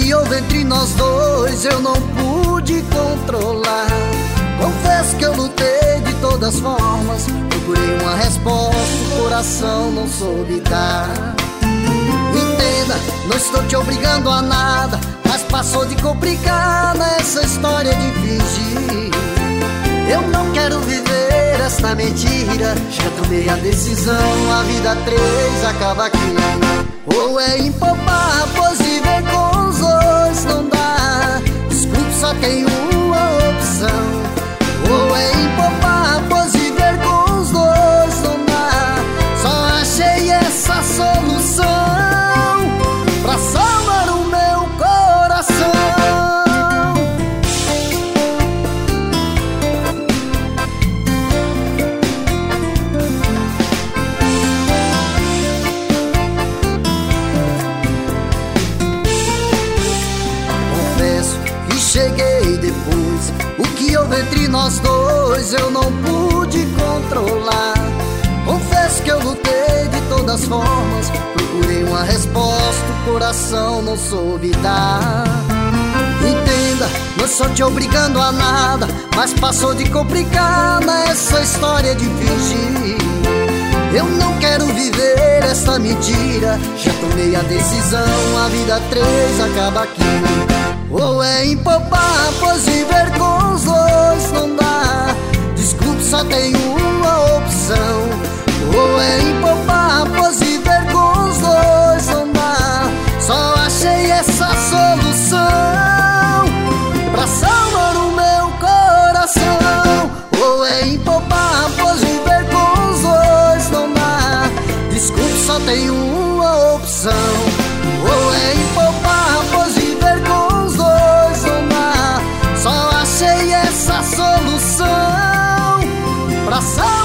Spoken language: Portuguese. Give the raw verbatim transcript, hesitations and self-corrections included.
que houve entre nós dois eu não pude controlar. Confesso que eu lutei de todas as formas, procurei uma resposta, o coração não soube dar. Entenda, não estou te obrigando a nada, mas passou de complicar nessa história de fingir. Eu não quero viver esta mentira, já tomei a decisão, a vida a três acaba aqui. Ou é empopar, pois viver com os dois não dá. Desculpe, só tem uma opção. Ou é empopar, pois viver com os dois não dá. Só achei essa solução pra salvar o meu coração. Cheguei depois, o que houve entre nós dois eu não pude controlar. Confesso que eu lutei de todas as formas, procurei uma resposta, o coração não soube dar. Entenda, não estou te obrigando a nada, mas passou de complicar nessa história de fingir. Eu não quero viver essa mentira, já tomei a decisão, a vida a três acaba aqui. Ou é empopar, pois viver com os dois não dá. Desculpe, só tem uma opção. Ou é empopar, pois viver com os dois não dá. Só achei essa solução pra salvar o meu coração. Ou é empopar, pois viver com os dois não dá. Desculpe, só tem uma opção. Ou é empopar, pois viver com os dois não dá. Só achei essa solução pra salvar